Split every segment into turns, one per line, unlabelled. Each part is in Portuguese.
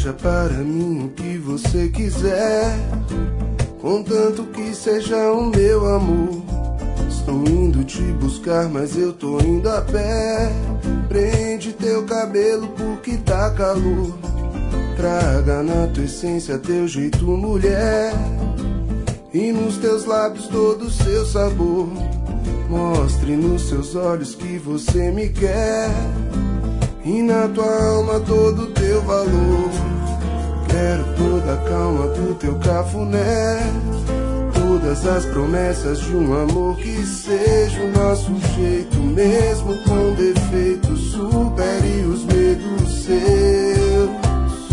Seja para mim o que você quiser, contanto que seja o meu amor. Estou indo te buscar, mas eu tô indo a pé. Prende teu cabelo porque tá calor. Traga na tua essência teu jeito, mulher, e nos teus lábios todo o seu sabor. Mostre nos seus olhos que você me quer, e na tua alma todo o teu valor. Quero toda a calma do teu cafuné, todas as promessas de um amor que seja o nosso jeito, mesmo com defeitos, supere os medos seus.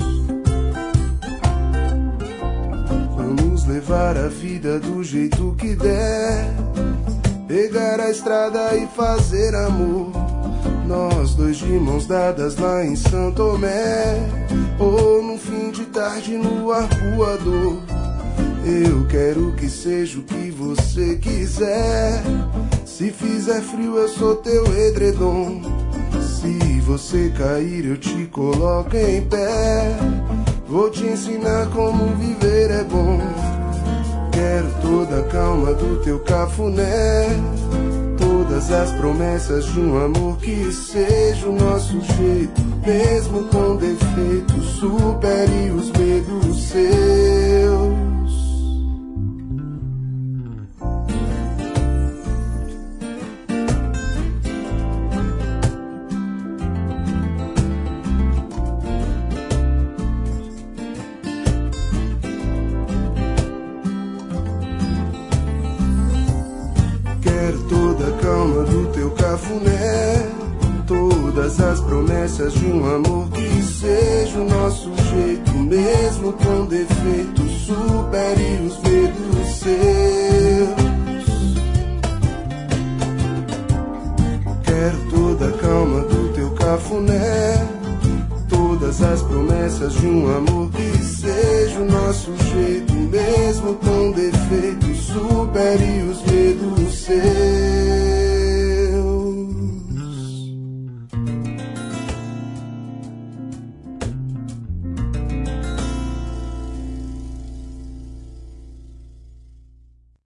Vamos levar a vida do jeito que der, pegar a estrada e fazer amor. Nós dois de mãos dadas lá em São Tomé, ou num fim de tarde no arpoador. Eu quero que seja o que você quiser. Se fizer frio eu sou teu edredom. Se você cair eu te coloco em pé. Vou te ensinar como viver é bom. Quero toda a calma do teu cafuné, todas as promessas de um amor que seja o nosso jeito, mesmo com defeitos, supere os medos seus. Quero toda a calma do teu cafuné, todas as promessas de um amor que seja o nosso jeito, mesmo com defeitos, supere os medos seus. Quero toda a calma do teu cafuné, todas as promessas de um amor que seja o nosso jeito, mesmo com defeitos, supere os medos